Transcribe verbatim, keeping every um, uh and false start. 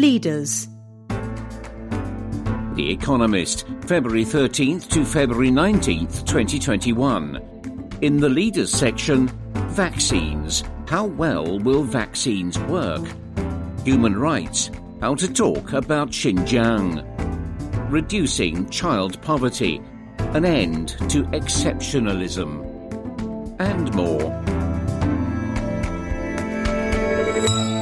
Leaders. The Economist, February thirteenth to February nineteenth, twenty twenty-one. In the Leaders section, vaccines. How well will vaccines work? Human rights. How to talk about Xinjiang. Reducing child poverty. An end to exceptionalism. And more.